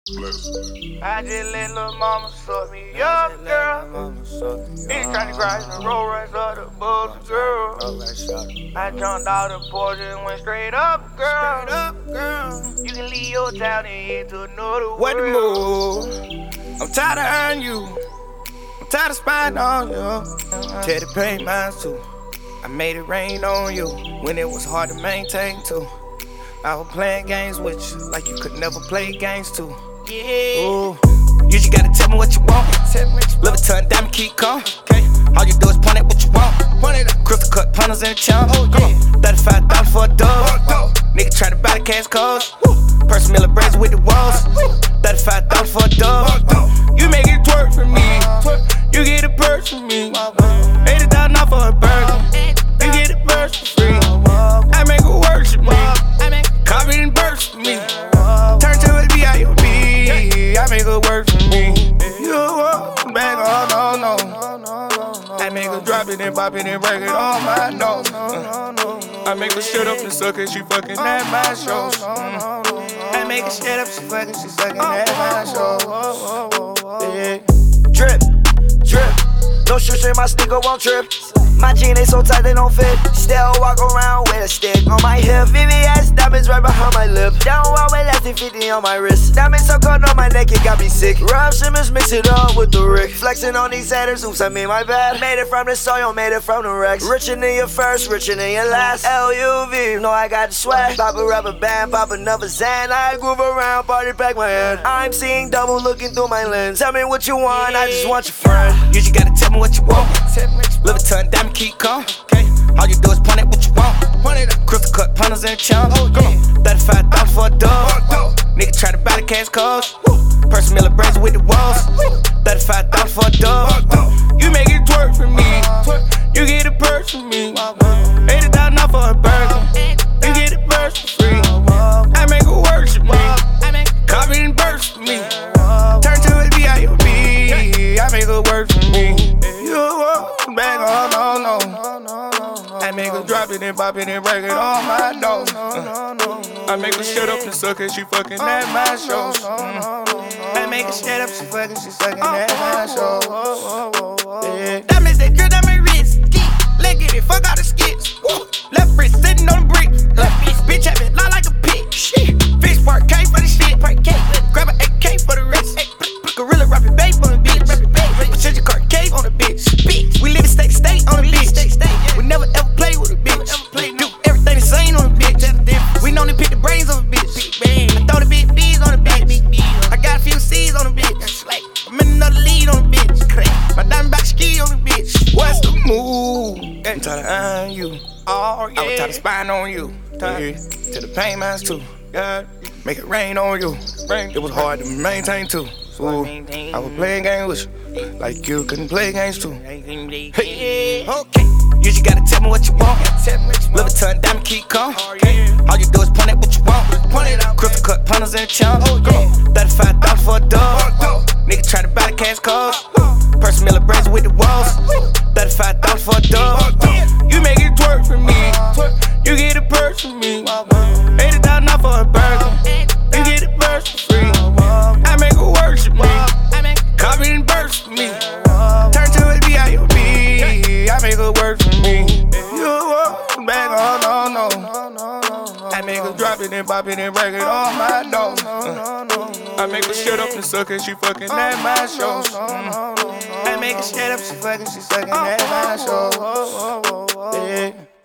I just let lil' mama suck me up, girl. Bitch tryna grind the road runs up the bulls, girl. I jumped out the porch and went straight up, girl. You can leave your town and head to another world. What the move? I'm tired of earning you. I'm tired of spying on you. Teddy paid mine too. I made it rain on you when it was hard to maintain too. I was playing games with you like you could never play games too. Yeah. Ooh. You just gotta tell me what you want. Live a ton, diamond keep calm. Okay. All you do is point at what you want. Crystal cut punters in the channel. Come on. $35 for a dub. Nigga try to buy the cash cars. Person Miller braids with the walls. $35 for a dub. You make it twerk for me. You get a purse for me. $80 for a burger. You get a purse for free. I make it worship me. Copy and burst for me. Turn to a B.I.O.B. I make it work for me. You walk back, oh no. I make her drop it and pop it and break it on my nose. I make her shut up and suck it, she fucking at my shows. I make her shut up, she sucking at my shows. Yeah. Drip, drip. No shoes in my sneaker won't trip. My jeans ain't so tight they don't fit. Still walk around with a stick on my hip. VVS diamonds right behind my lip. Down one way less than 50 on my wrist. Diamonds so cold on my neck it got me sick. Rob Simmons mix it up with the Rick. Flexing on these haters, oops I mean my bad. Made it from the soil, made it from the Rex. Richer than your first, richer than your last. LUV, know I got the swag. Pop a rubber band, pop another Zan. I groove around, party back my head. I'm seeing double looking through my lens. Tell me what you want, I just want your friend. You just gotta tell me what you want. Live a ton, diamond keep calm. Okay. All you do is point at what you want. Crystal cut punters in the channel. Come on. $35 for a dub. Nigga try to buy the cash cars. Person Miller braids with the walls. $35 for a dub. You make it twerk for me. You get a purse for me. $80 for a burger. You get a purse for free. I make it worship me. Copy and burst for me. Turn to a B.I.O.B. I make it work for me. You walk back, oh no. I make her drop it and pop it and break it on my nose. I make her shut up and suck it, she fucking at my shows. I make her shut up, she sucking at my shows. Yeah. Diamonds they drip down my wrist. Leg it, fuck all the skits. Left wrist sitting on the brick. Left wrist, bitch have it lie like a pig. Shit, fish part K for the shit. Grab an AK for the wrist. Gorilla rapping babe on the bitch. Change your car cave on the bitch. We live in state to state on the bitch. We never ever play with a bitch. Do everything the same on the bitch. We know to pick the brains on the bitch. I throw the big B's on the bitch. I got a few C's on the bitch. I'm in another lead on the bitch. My diamond back ski on the bitch. What's the move? I'm tired of eyeing you. Oh, yeah. I was tired of spying on you. To the pain mines too. Yeah. Make it rain on you. It was hard to maintain too. Ooh, I was playing games with you, like you couldn't play games too. Hey, okay. You just gotta tell me what you want. Live a ton, diamond keep calm. Okay. All you do is point at what you want. Crystal cut punters in the channel. $35 for a dub. Nigga try to buy the cash cars. Person Miller braids with the walls. $35 for a dub. You make it twerk for me. You get a purse for me. $80 for a burger. You get a purse for free. I make it worship me. Copy and burst for me. Turn to a B.I.O.B. I make it work for me. You walk back, oh no. I make her drop it and pop it and break it on my nose. I make her shut up and suck it, she fucking at my shows. I make her shut up, she sucking at my shows. Yeah.